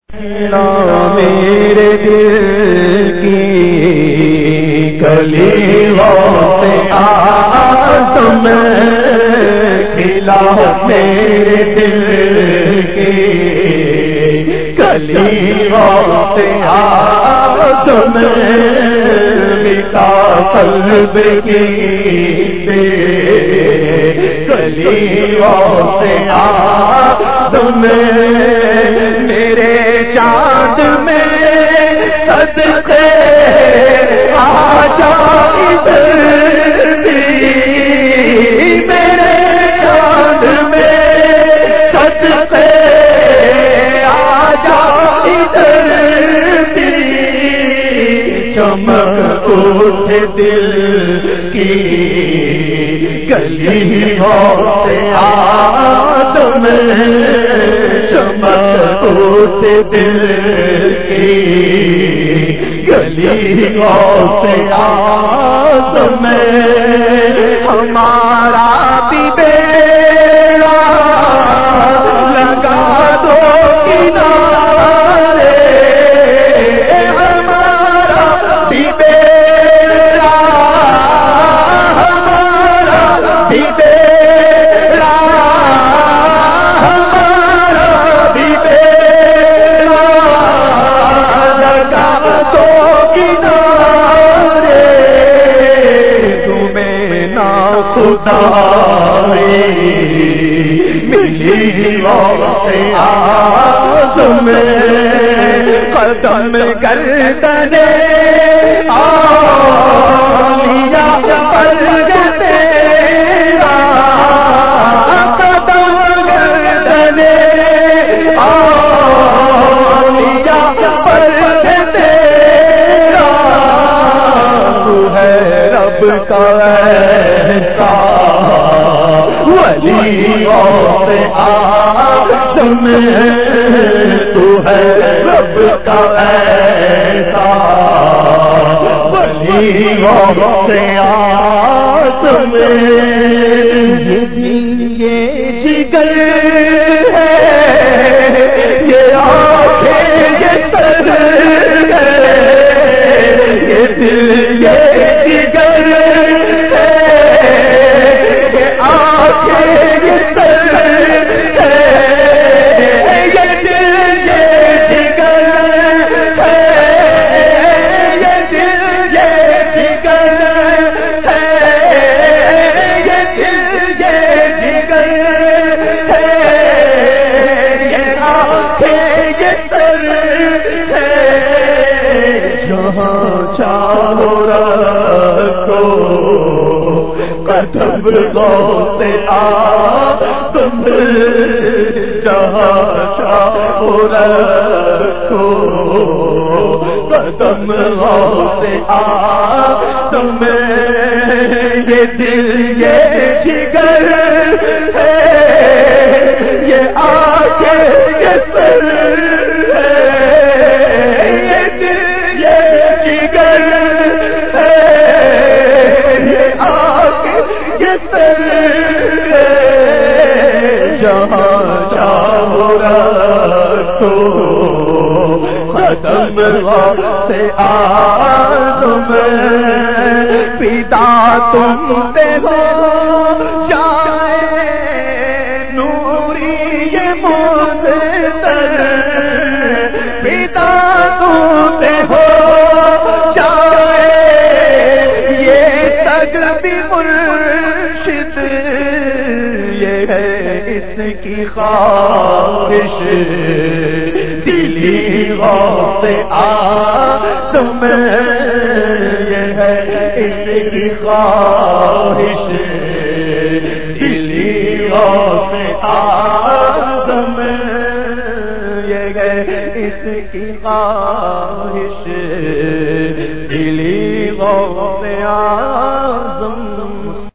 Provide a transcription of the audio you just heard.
میرے دل کی کلیوں سے تم کھلا میرے دل کی کلیوں سے تم مٹا قلب کی کلیوں سے تم میرے چاند میں صدقے آ جا ادھر بھی میرے چاند میں صدقے آ جا ادھر بھی چمک اٹھ دل کی گلیوں سے تم چمک اٹھ دل کی گلیوں سے تم ہمارا بھی بیڑا لگا دو کنارے ہمارا بھی بیڑا ہمارا بھی بیڑا ہمارا بھی بیڑا لگا دو کنارے تمہیں نا خدا ملی سے تم قدم گردنے آلیا پر تیرا قدم گردنے آلیا پر تیرا تو ہے رب کا ایسا ولیوں سے تم تو ہے رب کا ایسا ولیوں سے تم یہ جگر ہے یہ آنکھیں یہ سر ہے یہ دل یہ جگر ہے یہ آنکھیں یہ سر ہے یہ دل یہ جگر ہے یہ دل یہ جگر ہے یہ دل یہ جگر ہے یہ آنکھیں یہ سر ہے جہاں چاہو رکھو قدم سے تم جہاں چاہو رکھو قدم سے تم یہ دل یہ جگر ہے یہ آنکھیں یہ سر ہے یہ دل یہ جگر ہے یہ آنکھیں یہ سر ہے جہاں چاہو رکھو قدم سے تم پیتا تم دیکھو جائے نوری یہ مزتر پیتا تم دیکھو جائے یہ تگ بھی مرشد یہ ہے اس کی خواہش دلی سے تم یہ ہے اس کی خواہش دلی سے تم یہ ہے اس کی خواہش دلی